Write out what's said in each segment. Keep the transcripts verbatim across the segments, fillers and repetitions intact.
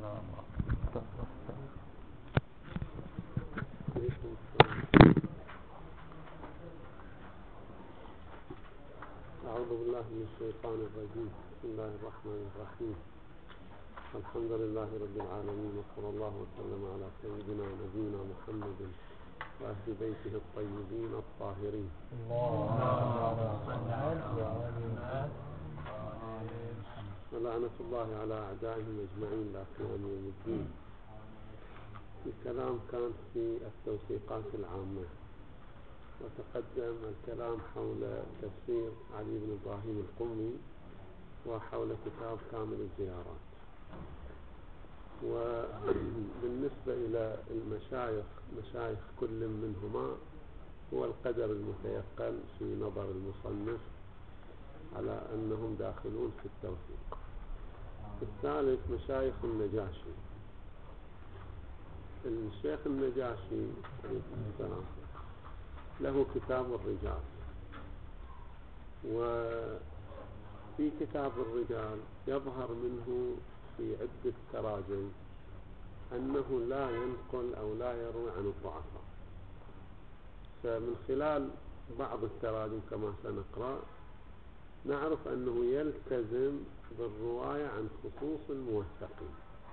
أعوذ بالله من الشيطان الرجيم. بسم الله الرحمن الرحيم. الحمد لله رب العالمين، وصلى الله وسلم على سيدنا ونبينا محمد وأهل بيته الطيبين الطاهرين. ولعنة الله على أعدائهم أجمعين لا قيام يوم الدين. الكلام كان في التوثيقات العامة، وتقدم الكلام حول تفسير علي بن إبراهيم القمي وحول كتاب كامل الزيارات. وبالنسبة إلى المشايخ، مشايخ كل منهما هو القدر المتيقن في نظر المصنف على أنهم داخلون في التوثيق. الثالث مشايخ النجاشي. الشيخ النجاشي عليه السلام له كتاب الرجال، وفي كتاب الرجال يظهر منه في عدة تراجم أنه لا ينقل أو لا يروي عن الضعفاء. فمن خلال بعض التراجم كما سنقرأ نعرف أنه يلتزم بالرواية عن خصوص الموثقين.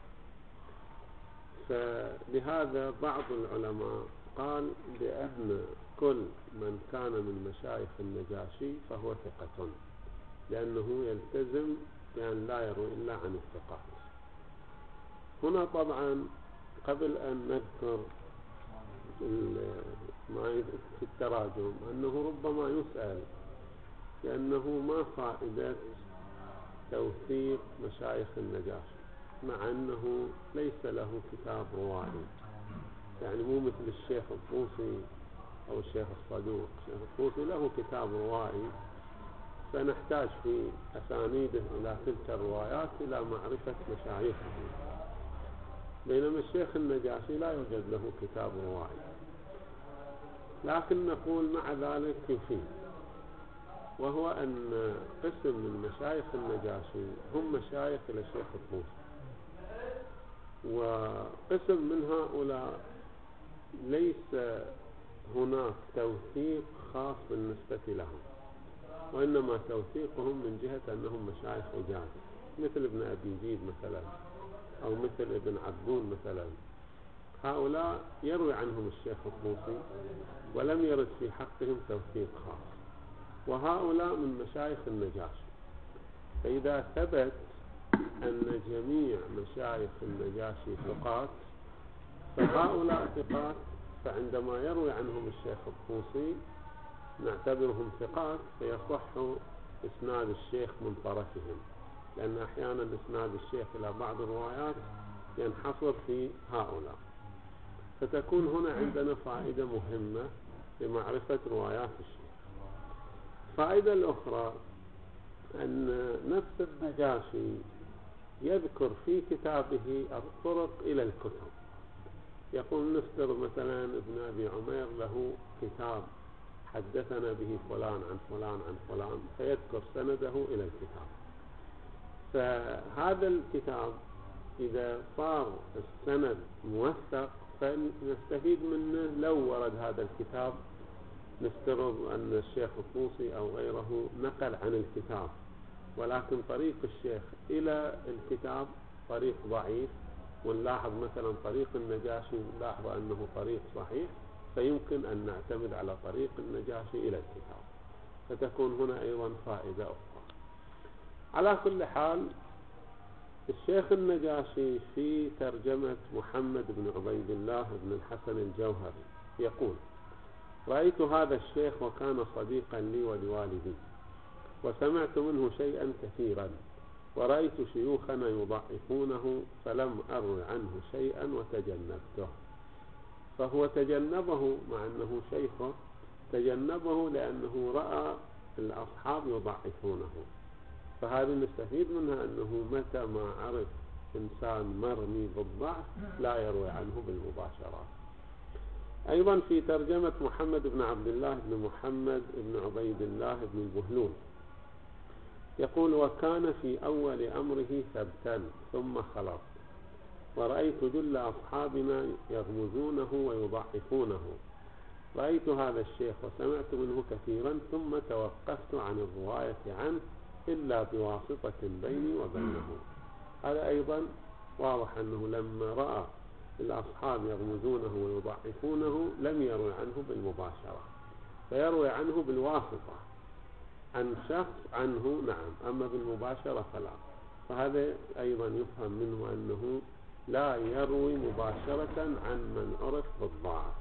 فلهذا بعض العلماء قال بأن كل من كان من مشايخ النجاشي فهو ثقة، لأنه يلتزم بأن لا يروي إلا عن الثقات. هنا طبعا قبل أن نذكر ما في التراجم أنه ربما يسأل لأنه ما فائدة توثيق مشايخ النجاشي مع أنه ليس له كتاب روائي، يعني مو مثل الشيخ الطوسي أو الشيخ الصدوق. الشيخ الطوسي له كتاب روائي، فنحتاج في أسانيده إلى تلك الروايات إلى معرفة مشايخه، بينما الشيخ النجاشي لا يوجد له كتاب روائي. لكن نقول مع ذلك يفيد، وهو أن قسم من مشايخ النجاشي هم مشايخ الشيخ الطوسي، وقسم من هؤلاء ليس هناك توثيق خاص بالنسبة لهم، وإنما توثيقهم من جهة أنهم مشايخ إجازة، مثل ابن أبي زيد مثلا، أو مثل ابن عبدون مثلا. هؤلاء يروي عنهم الشيخ الطوسي ولم يرد في حقهم توثيق خاص، وهؤلاء من مشايخ النجاشي. فإذا ثبت أن جميع مشايخ النجاشي ثقات فهؤلاء ثقات، فعندما يروي عنهم الشيخ الطوسي نعتبرهم ثقات، فيصح إسناد الشيخ من طرفهم، لأن أحيانا إسناد الشيخ إلى بعض الروايات ينحصر في هؤلاء. فتكون هنا عندنا فائدة مهمة لمعرفة روايات الشيخ. الفائدة الأخرى أن نفس النجاشي يذكر في كتابه الطرق إلى الكتب. يقول نفترض مثلا ابن أبي عمير له كتاب حدثنا به فلان عن فلان عن فلان، فيذكر سنده إلى الكتاب. فهذا الكتاب إذا صار السند موثق فنستفيد منه. لو ورد هذا الكتاب نفترض أن الشيخ الطوسي أو غيره نقل عن الكتاب، ولكن طريق الشيخ إلى الكتاب طريق ضعيف، ونلاحظ مثلا طريق النجاشي نلاحظ أنه طريق صحيح، فيمكن أن نعتمد على طريق النجاشي إلى الكتاب، فتكون هنا أيضا فائدة أخرى. على كل حال الشيخ النجاشي في ترجمة محمد بن عبيد الله بن الحسن الجوهري يقول: رأيت هذا الشيخ وكان صديقا لي ولوالدي، وسمعت منه شيئا كثيرا، ورأيت شيوخنا يضعفونه فلم أروي عنه شيئا وتجنبته. فهو تجنبه مع أنه شيخه، تجنبه لأنه رأى الأصحاب يضعفونه. فهذا نستفيد منها أنه متى ما عرف إنسان مرمي بالضعف لا يروي عنه بالمباشرة. أيضا في ترجمة محمد بن عبد الله بن محمد بن عبيد الله بن البهلول يقول: وكان في أول أمره ثبتا ثم خلط، ورأيت جل أصحابنا يغمزونه ويضعفونه. رأيت هذا الشيخ وسمعت منه كثيرا ثم توقفت عن الرواية عنه إلا بواسطة بيني وبينه. هذا أيضا واضح أنه لما رأى الأصحاب يغمزونه ويضعفونه لم يروي عنه بالمباشرة، فيروي عنه بالواسطة عن شخص عنه، نعم، أما بالمباشرة فلا. فهذا أيضا يفهم منه أنه لا يروي مباشرة عن من عرف بالضعف.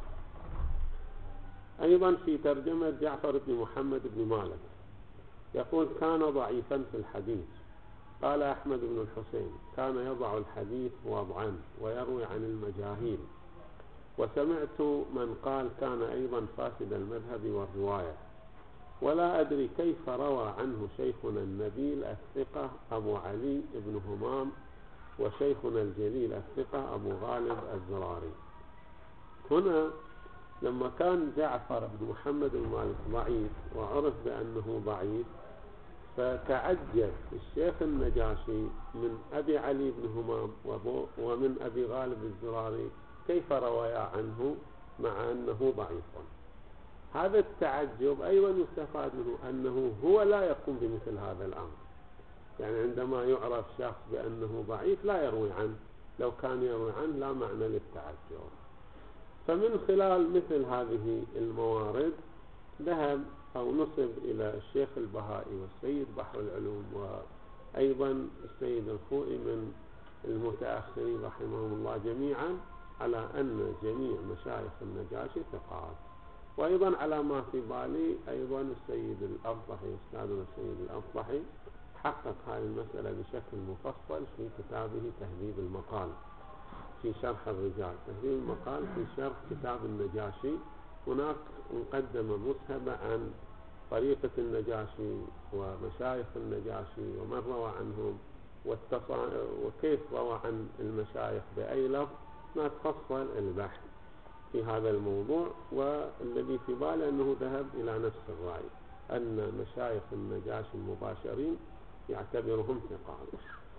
أيضا في ترجمة جعفر بن محمد بن مالك يقول: كان ضعيفا في الحديث. قال أحمد بن الحسين: كان يضع الحديث وضعا ويروي عن المجاهيل. وسمعت من قال كان أيضا فاسد المذهب والرواية. ولا أدري كيف روى عنه شيخنا النبيل الثقة أبو علي بن همام وشيخنا الجليل الثقة أبو غالب الزراري. هنا لما كان جعفر بن محمد بن مالك ضعيف وعرف بأنه ضعيف، فتعجب الشيخ النجاشي من أبي علي بن همام ومن أبي غالب الزراري كيف رويا عنه مع أنه ضعيف. هذا التعجب أيضا يستفاد منه أنه هو لا يقوم بمثل هذا الأمر. يعني عندما يعرف شخص بأنه ضعيف لا يروي عنه، لو كان يروي عنه لا معنى للتعجب. فمن خلال مثل هذه الموارد ذهب أو نسب إلى الشيخ البهائي والسيد بحر العلوم وأيضا السيد الخوئي من المتأخرين رحمهم الله جميعا على أن جميع مشايخ النجاشي ثقات. وأيضا على ما في بالي أيضا السيد الأفضحي، أستاذنا السيد الأفضحي حقق هذه المسألة بشكل مفصل في كتابه تهذيب المقال في شرح الرجال. تهذيب المقال في شرح كتاب النجاشي، هناك مقدمة مسهبة عن طريقة النجاشي ومشايخ النجاشي ومن روى عنهم وكيف روى عن المشايخ بأي لفظ، ما تفصل البحث في هذا الموضوع. والذي في باله أنه ذهب إلى نفس الرأي، أن مشايخ النجاشي المباشرين يعتبرهم ثقات.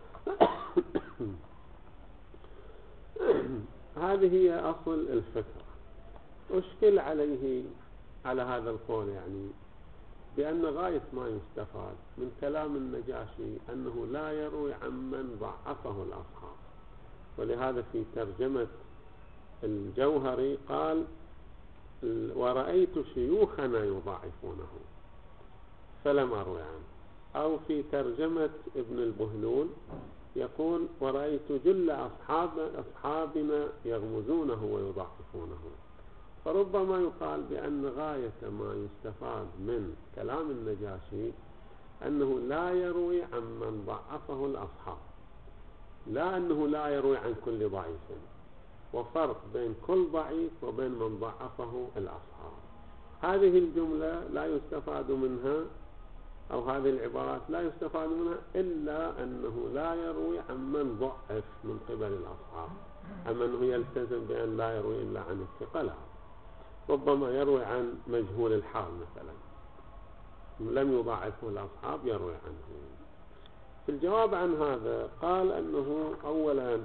هذه هي أصل الفكرة. أشكل عليه على هذا القول يعني بأن غاية ما يستفاد من كلام النجاشي أنه لا يروي عمن ضعفه الأصحاب. ولهذا في ترجمة الجوهري قال: ورأيت شيوخنا يضعفونه فلم أروي عنه. أو في ترجمة ابن البهلول يقول: ورأيت جل أصحاب أصحابنا يغمزونه ويضعفونه. فربما يقال بأن غاية ما يستفاد من كلام النجاشي أنه لا يروي عن من ضعفه الأصحاب، لا أنه لا يروي عن كل ضعيف، وفرق بين كل ضعيف وبين من ضعفه الأصحاب. هذه الجملة لا يستفاد منها، أو هذه العبارات لا يستفاد منها إلا أنه لا يروي عن من ضعف من قبل الأصحاب. أما أنه يلتزم بأن لا يروي إلا عن الثقة، لا، ربما يروي عن مجهول الحال مثلا لم يضعفه الأصحاب يروي عنه. في الجواب عن هذا قال أنه أولا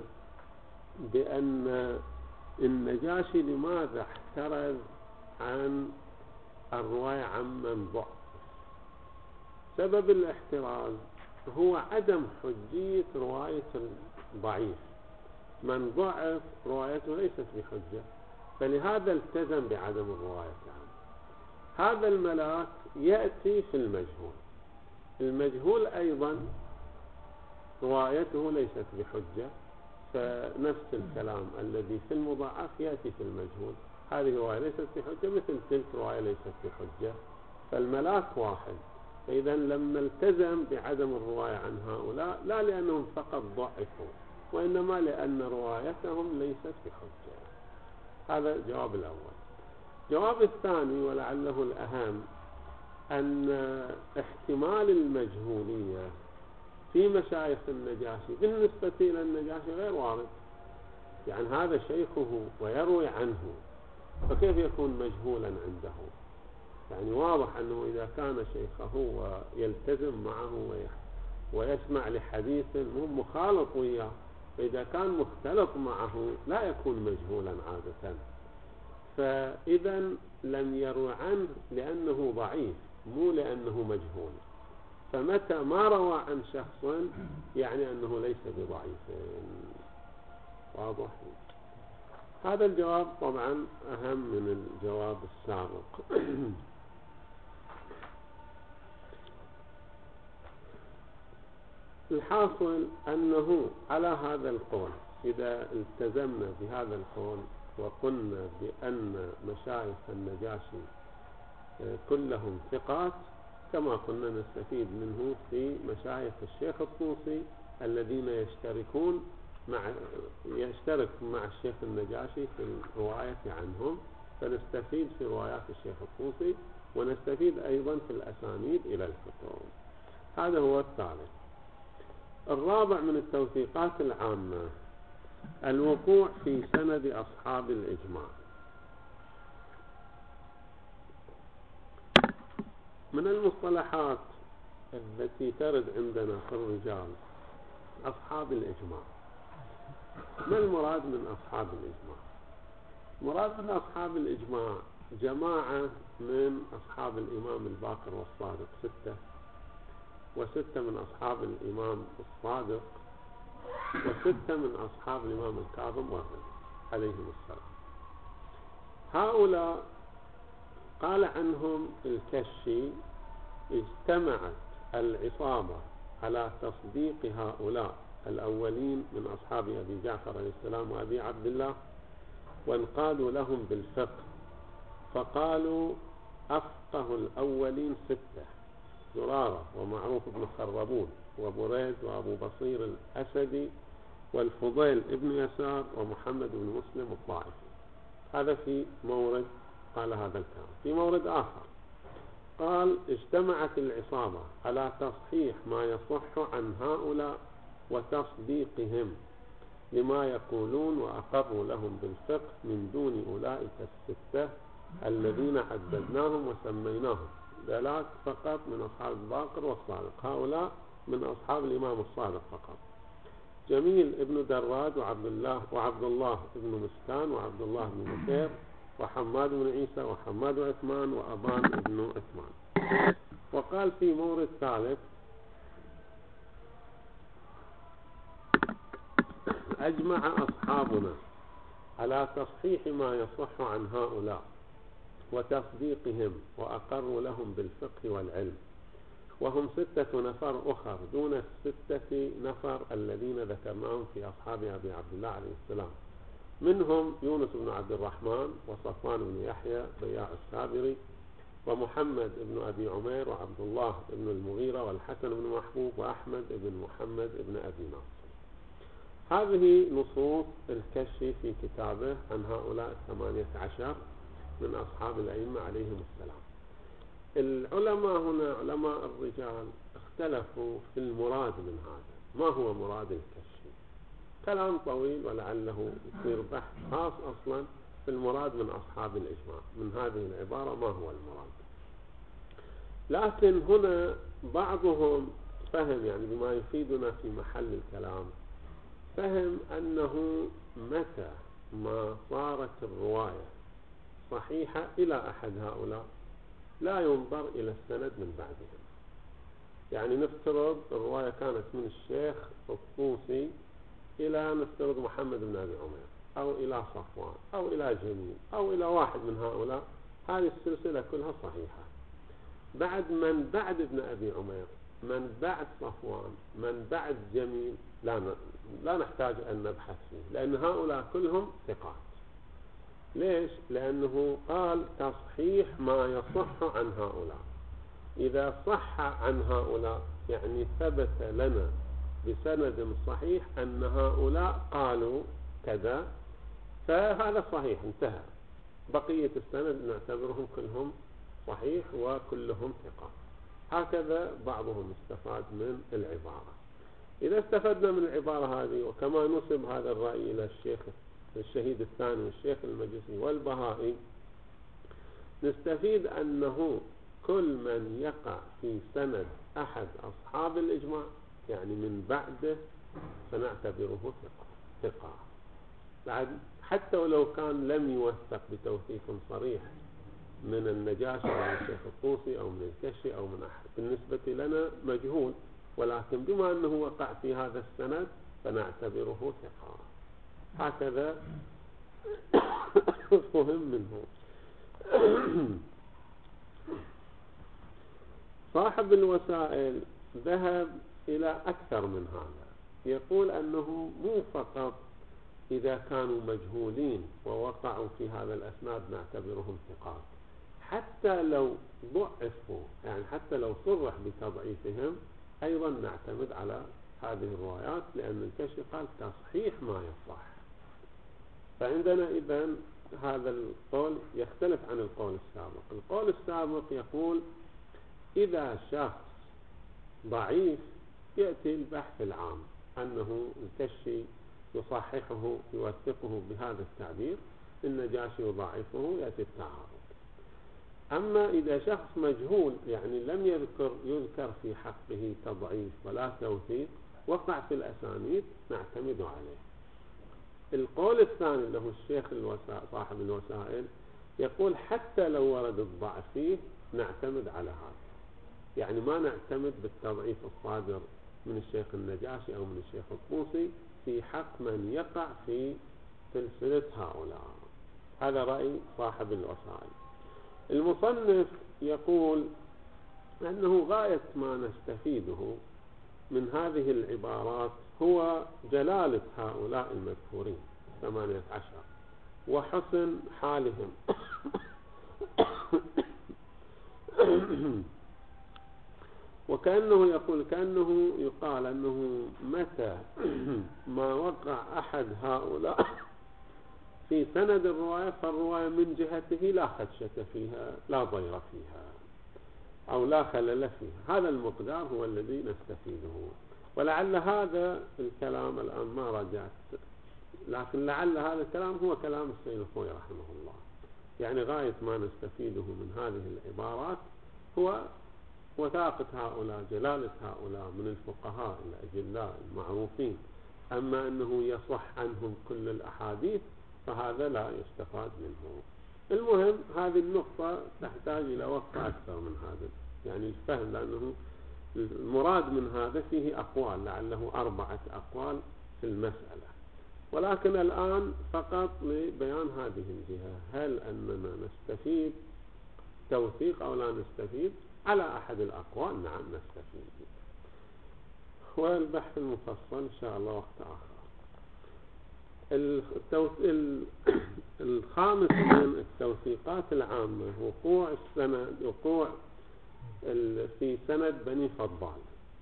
بأن النجاشي لماذا احترز عن الرواية عن من ضعف؟ سبب الاحتراز هو عدم حجية رواية الضعيف. من ضعف روايته ليست بحجة، فلهذا التزم بعدم الرواية عنه. هذا الملاك يأتي في المجهول. المجهول أيضا روايته ليست بحجة، فنفس الكلام الذي في المضاعف يأتي في المجهول. هذه رواية ليست بحجة مثل تلك رواية ليست بحجة، فالملاك واحد. فإذا لما التزم بعدم الرواية عن هؤلاء لا لأنهم فقط ضعفوا، وإنما لأن روايتهم ليست بحجة. هذا الجواب الأول. الجواب الثاني ولعله الأهم أن احتمال المجهولية في مشايخ النجاشي بالنسبة إلى النجاشي غير وارد. يعني هذا شيخه ويروي عنه، فكيف يكون مجهولا عنده؟ يعني واضح أنه إذا كان شيخه ويلتزم معه ويسمع لحديث مهم مخالط وياه، فإذا كان مختلط معه لا يكون مجهولا عادة، فإذا لم يروي عنه لأنه ضعيف مو لأنه مجهول. فمتى ما روى عن شخص يعني أنه ليس بضعيف. واضح؟ هذا الجواب طبعا أهم من الجواب السابق. الحاصل أنه على هذا القول إذا التزمنا بهذا القول وقلنا بأن مشايخ النجاشي كلهم ثقات، كما قلنا نستفيد منه في مشايخ الشيخ الطوسي الذين يشتركون مع يشترك مع الشيخ النجاشي في الرواية عنهم، فنستفيد في روايات الشيخ الطوسي ونستفيد أيضا في الأسانيد إلى الكتب. هذا هو الثالث. الرابع من التوثيقات العامة الوقوع في سند أصحاب الإجماع. من المصطلحات التي ترد عندنا في الرجال أصحاب الإجماع. ما المراد من أصحاب الإجماع؟ مراد من أصحاب الإجماع جماعة من أصحاب الإمام الباقر والصادق ستة، وستة من أصحاب الإمام الصادق، وستة من أصحاب الإمام الكاظم والرضا عليهم السلام. هؤلاء قال عنهم الكشي اجتمعت العصابة على تصديق هؤلاء الأولين من أصحاب أبي جعفر عليه السلام وأبي عبد الله، وانقادوا لهم بالفقه، فقالوا أفقه الأولين ستة: زرارة ومعروف بن خربون وبريد وأبو بصير الأسدي والفضيل ابن يسار ومحمد بن مسلم الطائفي. هذا في مورد قال هذا الكلام. في مورد آخر قال اجتمعت العصابة على تصحيح ما يصح عن هؤلاء وتصديقهم لما يقولون وأقروا لهم بالفقه من دون أولئك الستة الذين عددناهم وسميناهم، ذلك فقط من أصحاب الباقر والصادق، هؤلاء من أصحاب الإمام الصادق فقط: جميل ابن دراد وعبد الله وعبد الله ابن مسكان وعبد الله بن مسير وحماد بن عيسى وحماد بن عثمان وأبان ابن عثمان. وقال في مورد ثالث: أجمع أصحابنا على تصحيح ما يصح عن هؤلاء وتصديقهم وأقروا لهم بالفقه والعلم، وهم ستة نفر أخر دون الستة نفر الذين ذكرناهم في أصحاب أبي عبد الله عليه السلام، منهم يونس بن عبد الرحمن وصفوان بن يحيى بياع السابري ومحمد بن أبي عمير وعبد الله بن المغيرة والحسن بن محبوب وأحمد بن محمد بن أبي ناصر. هذه نصوص الكشي في كتابه عن هؤلاء الثمانية عشر من أصحاب الأئمة عليهم السلام. العلماء هنا علماء الرجال اختلفوا في المراد من هذا، ما هو مراد الكشي؟ كلام طويل ولعله يصير بحث خاص أصلا في المراد من أصحاب الإجماع من هذه العبارة، ما هو المراد. لكن هنا بعضهم فهم يعني بما يفيدنا في محل الكلام، فهم أنه متى ما صارت الرواية صحيحة إلى أحد هؤلاء لا ينظر إلى السند من بعدهم. يعني نفترض الرواية كانت من الشيخ الطوسي إلى نفترض محمد بن أبي عمير أو إلى صفوان أو إلى جميل أو إلى واحد من هؤلاء، هذه السلسلة كلها صحيحة. بعد من بعد ابن أبي عمير، من بعد صفوان، من بعد جميل، لا لا نحتاج أن نبحث فيه، لأن هؤلاء كلهم ثقات. ليش؟ لأنه قال تصحيح ما يصح عن هؤلاء. إذا صح عن هؤلاء يعني ثبت لنا بسند صحيح أن هؤلاء قالوا كذا، فهذا صحيح انتهى. بقية السند نعتبرهم كلهم صحيح وكلهم ثقات. هكذا بعضهم استفاد من العبارة. إذا استفدنا من العبارة هذه، وكما نسب هذا الرأي إلى الشيخ الشهيد الثاني والشيخ المجلسي والبهائي، نستفيد أنه كل من يقع في سند أحد أصحاب الإجماع يعني من بعده فنعتبره ثقة. ثقة، بعد حتى ولو كان لم يوثق بتوثيق صريح من النجاشي أو من الشيخ الطوسي أو من الكشي أو من أحد، بالنسبة لنا مجهول، ولكن بما أنه وقع في هذا السند فنعتبره ثقة. هكذا فهم منه. صاحب الوسائل ذهب إلى أكثر من هذا، يقول أنه مو فقط إذا كانوا مجهولين ووقعوا في هذا الأسناد نعتبرهم ثقات، حتى لو ضعفوا، يعني حتى لو صرح بتضعيفهم أيضا نعتمد على هذه الروايات، لأن الكشي قال تصحيح ما يصح. فعندنا إذن هذا القول يختلف عن القول السابق. القول السابق يقول إذا شخص ضعيف يأتي البحث العام أنه الكشي يصححه يوثقه بهذا التعبير، النجاشي يضاعفه، يأتي التعارض. أما إذا شخص مجهول يعني لم يذكر يذكر في حقه تضعيف ولا توثيق، وقع في الأسانيد، نعتمد عليه. القول الثاني له الشيخ الوسائل صاحب الوسائل يقول حتى لو ورد الضعف فيه نعتمد على هذا، يعني ما نعتمد بالتضعيف الصادر من الشيخ النجاشي أو من الشيخ الطوسي في حق من يقع في سلسلة هؤلاء. هذا رأي صاحب الوسائل. المصنف يقول أنه غاية ما نستفيده من هذه العبارات هو جلالة هؤلاء المذكورين ثمانية عشر وحسن حالهم وكأنه يقول كأنه يقال أنه متى ما وقع أحد هؤلاء في سند الرواية فالرواية من جهته لا خدشة فيها، لا ضير فيها أو لا خلل فيها. هذا المقدار هو الذي نستفيده، ولعل هذا الكلام الآن ما رجعت، لكن لعل هذا الكلام هو كلام السيد الخوئي رحمه الله. يعني غاية ما نستفيده من هذه العبارات هو وثاقة هؤلاء، جلالة هؤلاء من الفقهاء الأجلاء المعروفين. أما أنه يصح عنهم كل الأحاديث فهذا لا يستفاد منه. المهم هذه النقطة تحتاج إلى وقت أكثر من هذا، يعني الفهم، لأنه المراد من هذا فيه أقوال، لعله أربعة أقوال في المسألة، ولكن الآن فقط لبيان هذه الجهة، هل أننا نستفيد توثيق أو لا نستفيد؟ على أحد الأقوال نعم نستفيد، والبحث المفصل إن شاء الله وقت آخر. الخامس من التوثيقات العامة وقوع السند وقوع في سند بني فضال.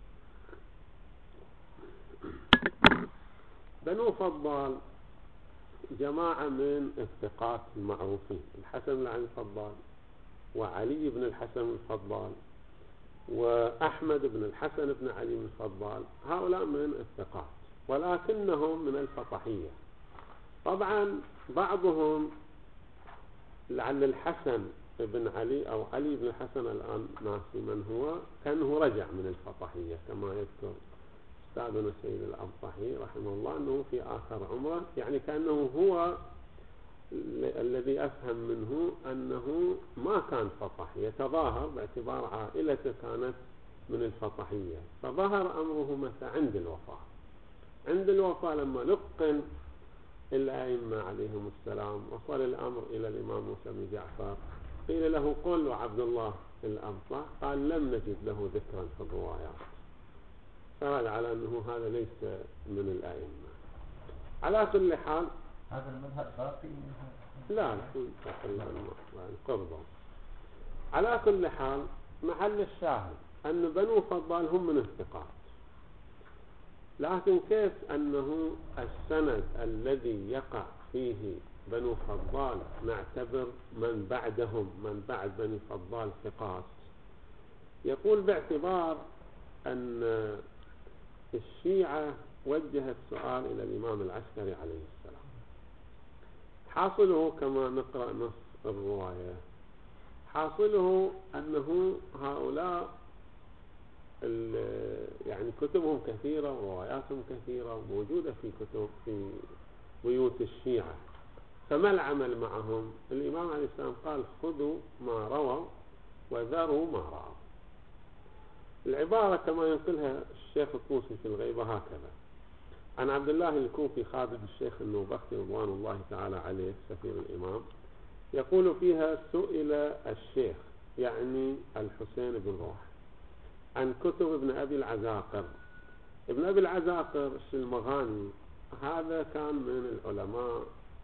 بنو فضال جماعة من الثقات المعروفين، الحسن بن علي الفضال وعلي بن الحسن الفضال وأحمد بن الحسن بن علي بن الفضال، هؤلاء من الثقات ولكنهم من الفطحية. طبعا بعضهم لعل الحسن بن علي أو علي بن الحسن الآن ناسي من هو، كأنه رجع من الفطحية كما يذكر أستاذنا السيد الأبطحي رحمه الله أنه في آخر عمره، يعني كأنه هو الذي أفهم منه أنه ما كان فطحي، يتظاهر باعتبار عائلته كانت من الفطحية، فظهر أمره متى عند الوفاة. عند الوفاة لما لقن الأئمة عليهم السلام وصل الأمر إلى الإمام موسى بن جعفر، قيل له قل وعبد الله الأبطح، قال لم نجد له ذكرا في الروايات، فرد على أنه هذا ليس من الأئمة. على كل حال هذا المذهب باقي منها؟ لا لا قرضا. على كل حال محل الشاهد أن بنو فضال هم من الثقات، لكن كيف أنه السند الذي يقع فيه بنو فضال نعتبر من بعدهم من بعد بني فضال ثقات؟ يقول باعتبار أن الشيعة وجه السؤال إلى الإمام العسكري عليه السلام، حاصله كما نقرأ نص الرواية، حاصله أنه هؤلاء يعني كتبهم كثيرة ورواياتهم كثيرة موجودة في كتب في بيوت الشيعة. فما العمل معهم؟ الإمام عليه السلام قال خذوا ما رووا وذروا ما رأوا. العبارة كما ينقلها الشيخ الطوسي في الغيبة هكذا: عن عبد الله الكوفي خادم الشيخ النوبختي رضوان الله تعالى عليه سفير الإمام، يقول فيها: سئل الشيخ يعني الحسين بن روح عن كتب ابن أبي العزاقر. ابن أبي العزاقر الشلمغاني هذا كان من العلماء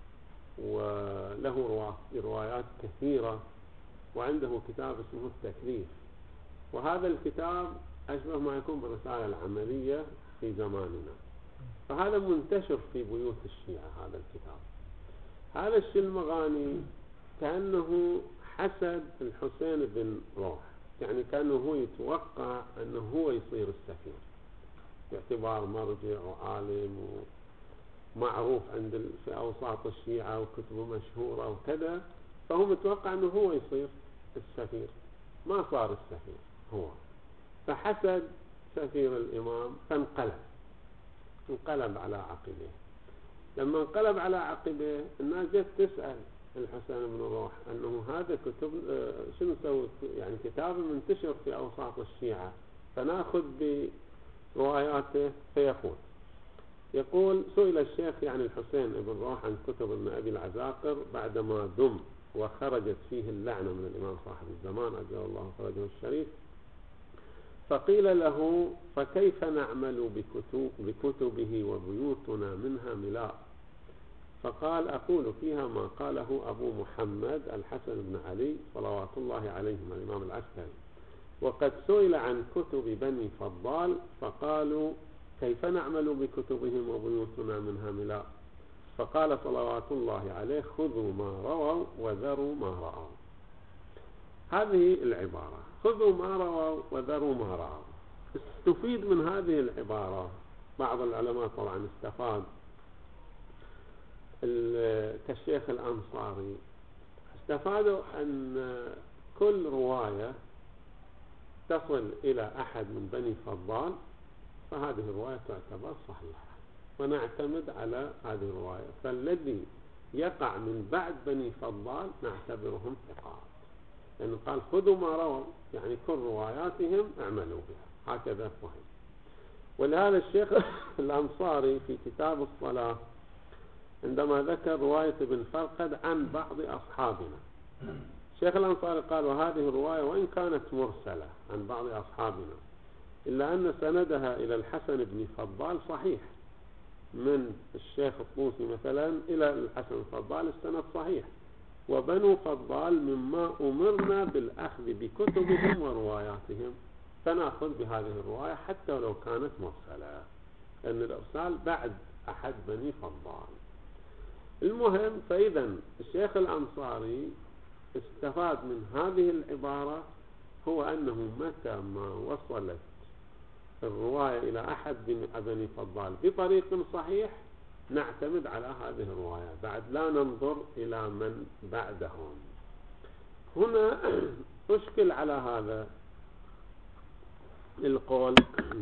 وله روايات كثيرة، وعنده كتاب اسمه التكليف، وهذا الكتاب أشبه ما يكون بالرسالة العملية في زماننا، فهذا منتشر في بيوت الشيعة. هذا الكتاب، هذا الشلمغاني كأنه حسد الحسين بن روح، يعني كأنه هو يتوقع أنه هو يصير السفير باعتبار مرجع وعالم ومعروف عند في أوساط الشيعة وكتبه مشهورة وكذا، فهو متوقع أنه هو يصير السفير، ما صار السفير هو، فحسد سفير الإمام فانقلب انقلب على عقبه. لما انقلب على عقبه الناس جت تسأل الحسين بن روح أنه هذا كتب شنو سوى، يعني كتاب منتشر في أوساط الشيعة فناخذ برواياته. فيقول يقول سئل الشيخ يعني الحسين بن روح عن كتب ابن أبي العزاقر بعدما دم وخرجت فيه اللعنة من الإمام صاحب الزمان أجل الله فرجه الشريف، فقيل له: فكيف نعمل بكتب بكتبه وبيوتنا منها ملاء؟ فقال: أقول فيها ما قاله أبو محمد الحسن بن علي صلوات الله عليهما الإمام العسكري. وقد سئل عن كتب بني فضال فقالوا: كيف نعمل بكتبهم وبيوتنا منها ملاء؟ فقال صلوات الله عليه: خذوا ما رووا وذروا ما رأوا. هذه العبارة: خذوا ما رووا وذروا ما رأوا. استفيد من هذه العبارة بعض العلماء طبعا استفاد، كالشيخ الأنصاري استفادوا أن كل رواية تصل إلى أحد من بني فضال فهذه الرواية تعتبر صحيحة ونعتمد على هذه الرواية، فالذي يقع من بعد بني فضال نعتبرهم ثقات، لأنه قال خذوا ما رووا، يعني كل رواياتهم اعملوا بها، هكذا فهم. ولهذا الشيخ الأنصاري في كتاب الصلاة عندما ذكر رواية ابن فرقد عن بعض أصحابنا، الشيخ الأنصاري قال: وهذه الرواية وإن كانت مرسلة عن بعض أصحابنا إلا أن سندها إلى الحسن بن فضال صحيح، من الشيخ الطوسي مثلا إلى الحسن الفضال السند صحيح، وبنو فضال مما أمرنا بالأخذ بكتبهم ورواياتهم، فنأخذ بهذه الرواية حتى ولو كانت مرسلة، لأن الإرسال بعد أحد بني فضال. المهم، فإذا الشيخ الأنصاري استفاد من هذه العبارة هو أنه متى ما وصلت الرواية إلى أحد بني فضال بطريق صحيح نعتمد على هذه الرواية، بعد لا ننظر إلى من بعدهم. هنا أشكل على هذا القول.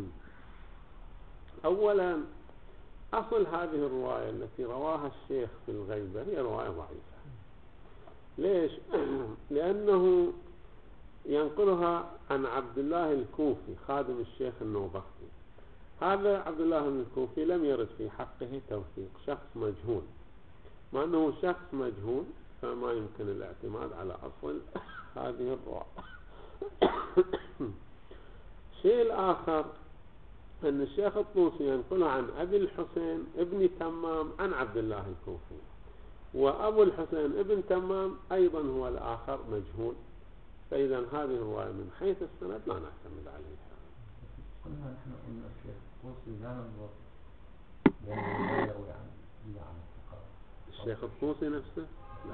أولا، أصل هذه الرواية التي رواها الشيخ في الغيبة هي رواية ضعيفة. ليش؟ لأنه ينقلها عن عبد الله الكوفي خادم الشيخ النوبختي. هذا عبد الله الكوفي لم يرد في حقه توثيق، شخص مجهول، مع أنه شخص مجهول فما يمكن الاعتماد على أصل هذه الرواية. الشيء الآخر أن الشيخ الطوسي ينقلها عن أبي الحسين ابن تمام عن عبد الله الكوفي، وأبو الحسين ابن تمام أيضا هو الآخر مجهول، فإذا هذه الرواية من حيث السند لا نعتمد عليها. قلنا نحن أن الشيخ الطوسي لا ننظر لأنه لا يروي عن إلا عن الثقات. الشيخ الطوسي نفسه؟ لا،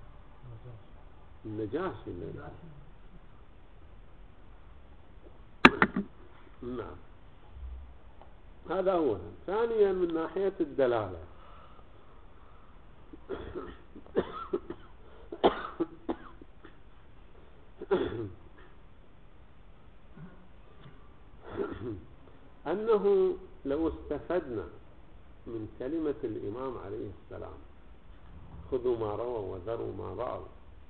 النجاشي اللي نعم. هذا أولا. ثانيا، من ناحية الدلالة استفدنا من كلمة الإمام عليه السلام خذوا ما رووا وذروا ما رأوا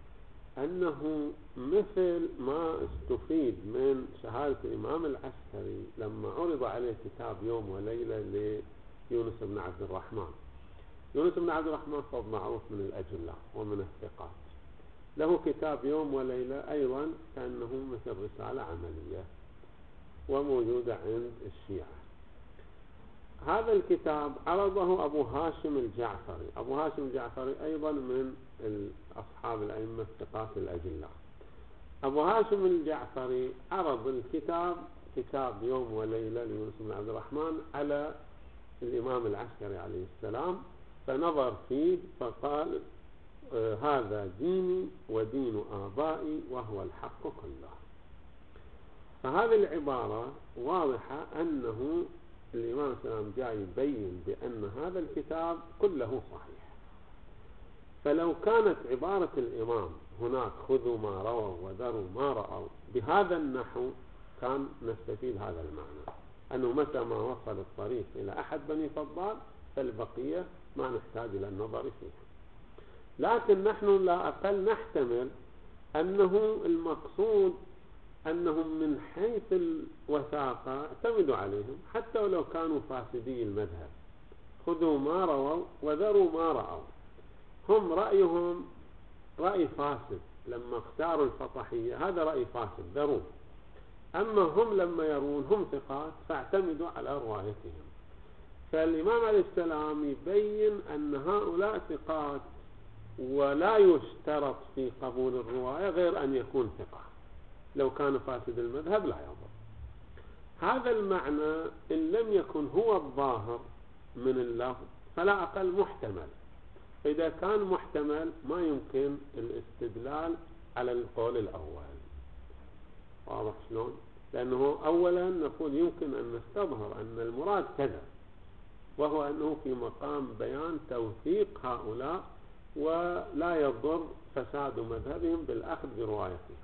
أنه مثل ما استفيد من شهادة الإمام العسكري لما عرض عليه كتاب يوم وليلة ليونس بن عبد الرحمن. يونس بن عبد الرحمن صوب معروف من الأجلاء ومن الثقات، له كتاب يوم وليلة أيضا كأنه مثل رسالة عملية وموجودة عند الشيعة. هذا الكتاب عرضه أبو هاشم الجعفري. أبو هاشم الجعفري أيضا من أصحاب الأئمة الثقات الأجلاء. أبو هاشم الجعفري عرض الكتاب كتاب يوم وليلة ليونس بن عبد الرحمن على الإمام العسكري عليه السلام، فنظر فيه فقال آه هذا ديني ودين آبائي وهو الحق كله. فهذه العبارة واضحة أنه الإمام السلام جاء يبين بأن هذا الكتاب كله صحيح. فلو كانت عبارة الإمام هناك خذوا ما رووا وذروا ما رأوا بهذا النحو كان نستفيد هذا المعنى، أنه متى ما وصل الطريق إلى أحد بني فضال فالبقية ما نحتاج إلى النظر فيها. لكن نحن لا أقل نحتمل أنه المقصود أنهم من حيث الوثاقة اعتمدوا عليهم حتى ولو كانوا فاسدي المذهب. خذوا ما رووا وذروا ما رأوا، هم رأيهم رأي فاسد لما اختاروا الفطحية، هذا رأي فاسد ذروه. أما هم لما يرون هم ثقات فاعتمدوا على روايتهم. فالإمام عليه السلام يبين أن هؤلاء ثقات ولا يشترط في قبول الرواية غير أن يكون ثقة، لو كان فاسد المذهب لا يضر. هذا المعنى إن لم يكن هو الظاهر من اللفظ فلا أقل محتمل. إذا كان محتمل ما يمكن الاستدلال على القول الأول. واضح شلون؟ لأنه أولا نقول يمكن أن نستظهر أن المراد كذا، وهو أنه في مقام بيان توثيق هؤلاء ولا يضر فساد مذهبهم بالأخذ بروايتهم.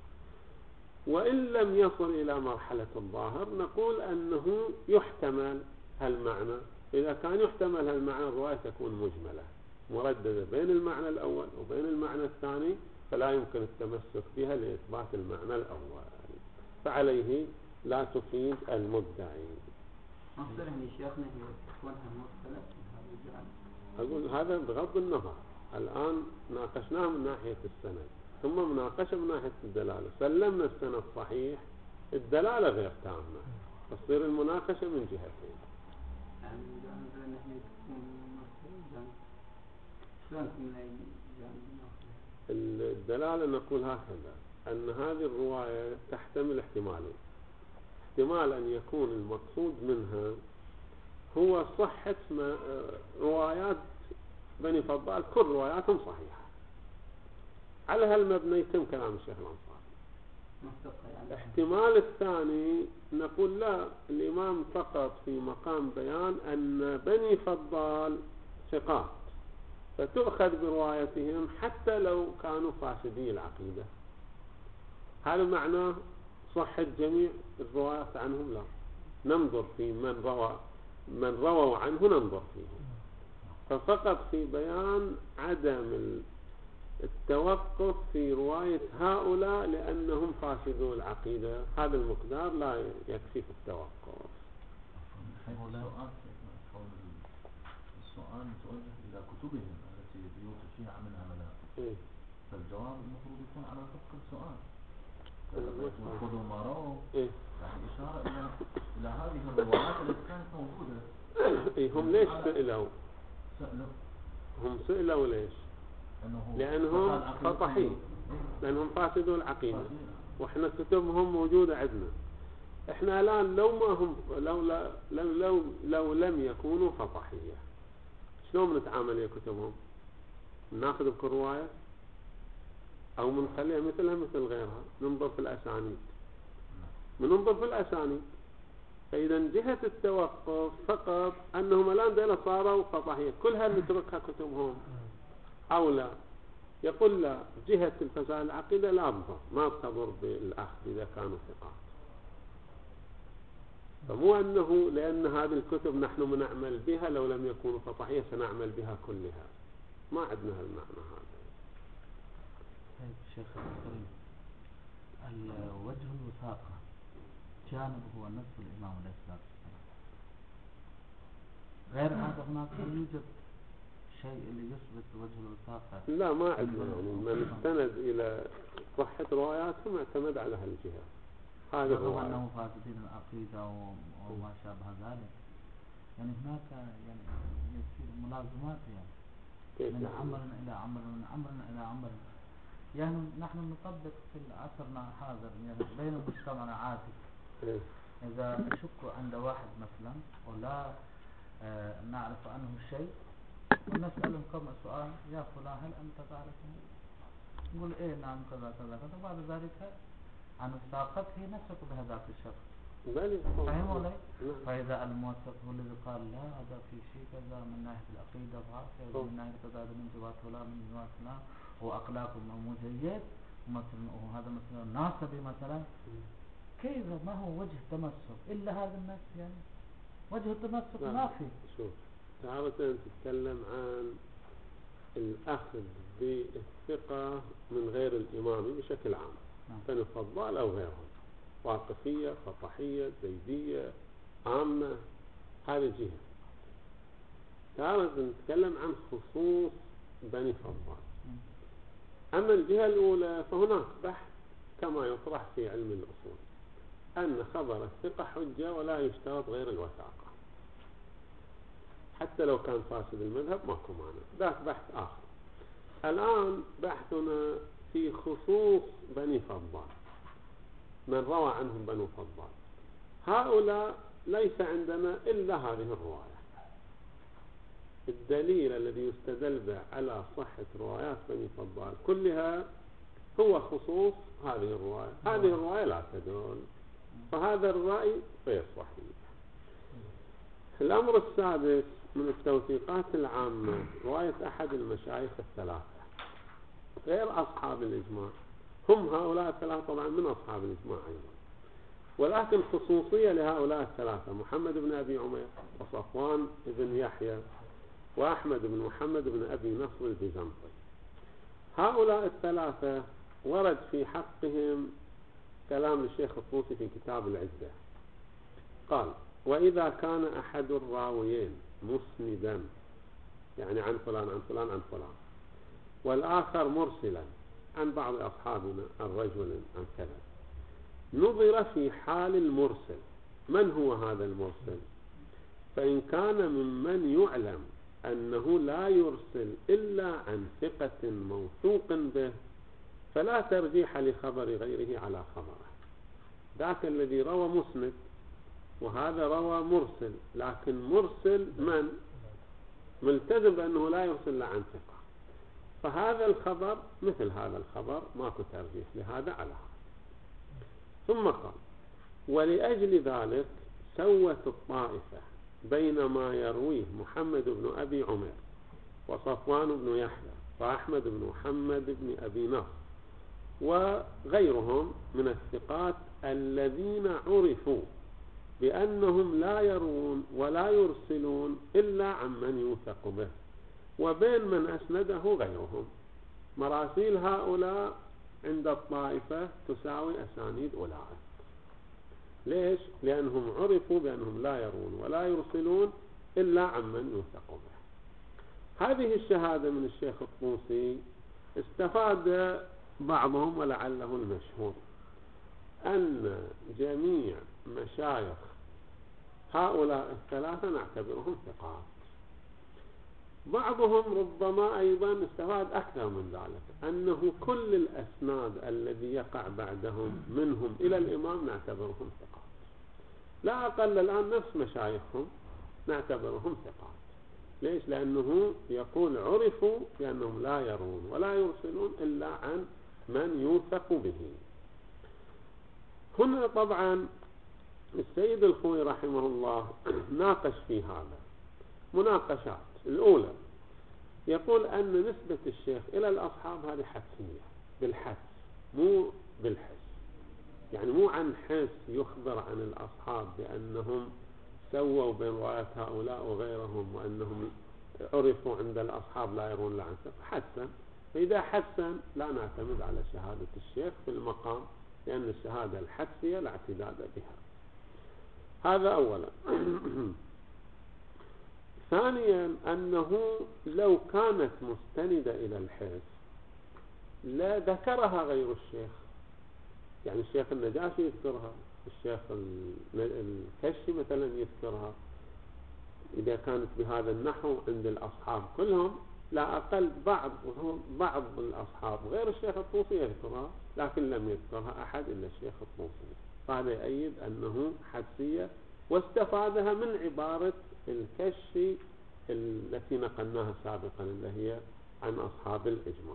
وإن لم يصل إلى مرحلة الظاهر نقول أنه يحتمل هالمعنى. إذا كان يحتمل هالمعنى الرواية تكون مجملة مرددة بين المعنى الأول وبين المعنى الثاني، فلا يمكن التمسك بها لإثبات المعنى الأول، فعليه لا تفيد المدعي. مصدرها يا شيخنا هي تكونها مرسلة هذا الجانب. أقول هذا بغض النظر. الآن ناقشناه من ناحية السند ثم مناقشة من ناحية الدلالة، سلمنا السند صحيح الدلالة غير تامة، تصير المناقشة من جهتين. يعني جانب أن هي تكون مرسلة شلون من أي جانب مرسلة؟ الدلالة نقول هكذا أن هذه الرواية تحتمل احتمالين. احتمال أن يكون المقصود منها هو صحة روايات بني فضال كل رواياتهم صحيحة. على هالمبنى يتم كلام الشيخ الأنصاري. الاحتمال الثاني نقول لا، الإمام فقط في مقام بيان أن بني فضال ثقات فتؤخذ بروايتهم حتى لو كانوا فاسدي العقيدة. هذا معناه صحة جميع الروايات عنهم لا، ننظر في من روى من رووا عنه ننظر فيه. ففقط في بيان عدم التوقف في رواية هؤلاء لأنهم فاسدوا العقيدة، هذا المقدار لا يكفي في التوقف. السؤال متوجه إلى كتبهم التي يوصف فيها منها مناقب، إيه؟ فالجواب المفروض يكون على وفق السؤال. خذوا ما رووا، إيه؟ يعني إشارة إلى إلى هذه الروايات التي كانت موجودة. إيه هم ليش سئلوا؟ سألوا. هم سئلوا ليش؟ لأنهم فطحين، لأنهم فاسدوا العقيدة، وإحنا كتبهم موجودة عندنا. إحنا الآن لو ما هم لو لا لو لو, لو لم يكونوا فطحية شلون نتعامل يا كتبهم؟ ناخذ بكل رواية أو منخليها مثلها مثل غيرها، ننظر في الأسانيد ننظر في الأسانيد. فإذا جهة التوقف فقط أنهم الآن ديلا صاروا فطحية كلها نتركها كتبهم أو لا؟ يقول لا، جهة الفساد العقيدة لا تضر، ما تضر بالأخذ إذا كانوا ثقات. فمو أنه لأن هذه الكتب نحن بنعمل بها لو لم يكونوا فطحية سنعمل بها كلها، ما عندنا هالمعنى هذا. طيب شيخ الكريم، الوجه الوثاقة جانب هو نفس الإمام عليه الصلاة والسلام، غير هذا هناك يوجد شيء اللي يثبت وجه الوثاقة؟ لا ما عندنا، يعني من استند إلى صحة رواياتهم اعتمد على هالجهة. هذا هو أنه فاسدين العقيدة وما شابه ذلك، يعني هناك يعني يصير ملازمات، يعني من عمر إلى عمر من عمر إلى عمر. يعني نحن نطبق في عصرنا هذا يعني بين مجتمعنا عادي، إذا أشك عند واحد مثلا ولا آه نعرف عنه شيء ونسألهم كم سؤال، يا فلان هل أنت تعرفه؟ نقول إيه نعم كذا كذا كذا، بعد ذلك عن وثاقته نثق بهذا الشخص. فهموا لي؟ فإذا الموثق هو الذي قال لا هذا في شيء كذا من ناحية العقيدة ضعف، ومن ناحية كذا من جوات فلان من جوات فلان وأخلاقه مو جيد مثلا، وهذا مثلا ناصبي مثلا، كيف ما هو وجه تمسك إلا هذا الناس؟ يعني وجه التمسك ما في. شوف تعالى تتكلم عن الأخذ بالثقة من غير الإمام بشكل عام، بني فضال أو غيرهم، واقفية فطحية زيدية عامة، هذه جهة. تعالى نتكلم عن خصوص بني فضال. أما الجهة الأولى فهناك بحث كما يطرح في علم الأصول أن خبر الثقة حجة ولا يشترط غير الوثاقة، حتى لو كان فاسد المذهب ماكو معنى، ذاك بحث آخر. الآن بحثنا في خصوص بني فضال، من روى عنهم بنو فضال. هؤلاء ليس عندنا إلا هذه الرواية. الدليل الذي يستدل به على صحة روايات بني فضال كلها هو خصوص هذه الرواية. هذه الرواية لا تدل، فهذا الرأي غير صحيح. الأمر السادس من التوثيقات العامة رواية أحد المشايخ الثلاثة غير أصحاب الإجماع، هم هؤلاء الثلاثة طبعا من أصحاب الإجماع أيضا، ولكن خصوصية لهؤلاء الثلاثة: محمد بن أبي عمير وصفوان بن يحيى وأحمد بن محمد بن أبي نصر البيزنطي. هؤلاء الثلاثة ورد في حقهم كلام الشيخ الطوسي في كتاب العدة، قال: وإذا كان أحد الراويين مسندا، يعني عن فلان عن فلان عن فلان، والآخر مرسلا عن بعض أصحابنا الرجل عن كذا، نظر في حال المرسل من هو هذا المرسل، فإن كان ممن يعلم أنه لا يرسل إلا عن ثقة موثوق به فلا ترجيح لخبر غيره على خبره. ذاك الذي روى مسند وهذا روى مرسل، لكن مرسل من ملتزم بأنه لا يرسل عن ثقة، فهذا الخبر مثل هذا الخبر ماكو ترجيح لهذا على هذا. ثم قال: ولأجل ذلك سوت الطائفة بين ما يرويه محمد بن أبي عمر وصفوان بن يحيى وأحمد بن محمد بن أبي نصر وغيرهم من الثقات الذين عرفوا بأنهم لا يروون ولا يرسلون إلا عمن يوثق به، وبين من أسنده غيرهم. مراسيل هؤلاء عند الطائفة تساوي أسانيد أولئك. ليش؟ لأنهم عرفوا بأنهم لا يروون ولا يرسلون إلا عمن يوثق به. هذه الشهادة من الشيخ الطوسي استفاد بعضهم ولعله المشهور أن جميع مشايخ هؤلاء الثلاثة نعتبرهم ثقات. بعضهم ربما أيضا استفاد أكثر من ذلك، أنه كل الأسناد الذي يقع بعدهم منهم إلى الإمام نعتبرهم ثقات، لا أقل الآن نفس مشايخهم نعتبرهم ثقات. ليش؟ لأنه يقول عرفوا بأنهم لا يرون ولا يرسلون إلا عن من يوثق به. هنا طبعا السيد الخوي رحمه الله ناقش في هذا مناقشات. الأولى يقول أن نسبة الشيخ إلى الأصحاب هذه حدسية بالحدس مو بالحس، يعني مو عن حس يخبر عن الأصحاب بأنهم سووا بين رواية هؤلاء وغيرهم وأنهم عرفوا عند الأصحاب لا يرون إلا عن ثقة، حسن. فإذا حسن لا نعتمد على شهادة الشيخ في المقام، لأن الشهادة الحسية لا اعتداد بها. هذا أولا. ثانيا أنه لو كانت مستندة إلى الحس لا ذكرها غير الشيخ، يعني الشيخ النجاشي يذكرها، الشيخ الكشي مثلا يذكرها، إذا كانت بهذا النحو عند الأصحاب كلهم، لا أقل بعض بعض الأصحاب غير الشيخ الطوسي يذكرها، لكن لم يذكرها أحد إلا الشيخ الطوسي، فهذا يؤيد أنه حدسية، واستفادها من عبارة الكشي التي نقلناها سابقا اللي هي عن أصحاب الإجماع.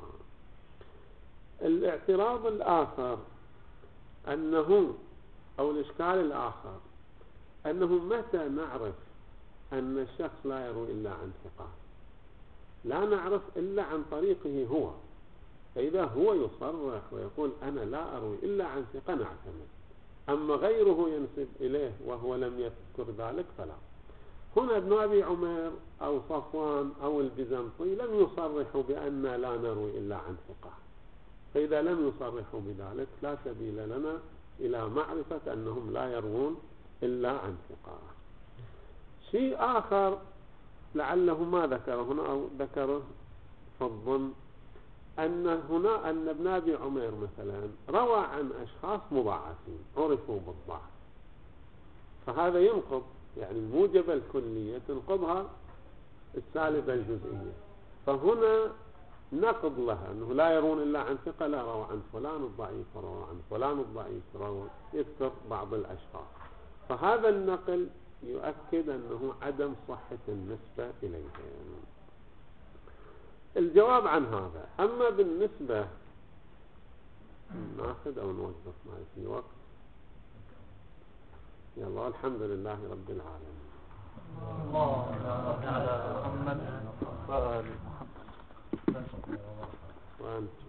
الاعتراض الآخر أنه أو الإشكال الآخر أنه متى نعرف أن الشخص لا يروي إلا عن ثقة؟ لا نعرف إلا عن طريقه هو، فإذا هو يصرح ويقول أنا لا أروي إلا عن ثقة نعتمد، أما غيره ينسب إليه وهو لم يذكر ذلك فلا. هنا ابن أبي عمر أو صفوان أو البيزنطي لم يصرحوا بأن لا نروي إلا عن ثقة، فإذا لم يصرحوا بذلك لا سبيل لنا إلى معرفة أنهم لا يروون إلا عن ثقة. شيء آخر لعله ما ذكره هنا أو ذكره في الظن، أن هنا أن ابن أبي عمر مثلا روى عن أشخاص مضاعفين عرفوا بالضعف، فهذا ينقض يعني الموجبة الكلية تنقضها السالبة الجزئية، فهنا نقض لها أنه لا يرون إلا عن ثقة، لا روى عن فلان الضعيف وروى عن فلان الضعيف روى، يذكر بعض الأشخاص، فهذا النقل يؤكد أنه عدم صحة النسبة إليهم. الجواب عن هذا. أما بالنسبة ناخذ أو نوقف ما في وقت. يلا الحمد لله رب العالمين. الله على محمد وآل محمد. وأنت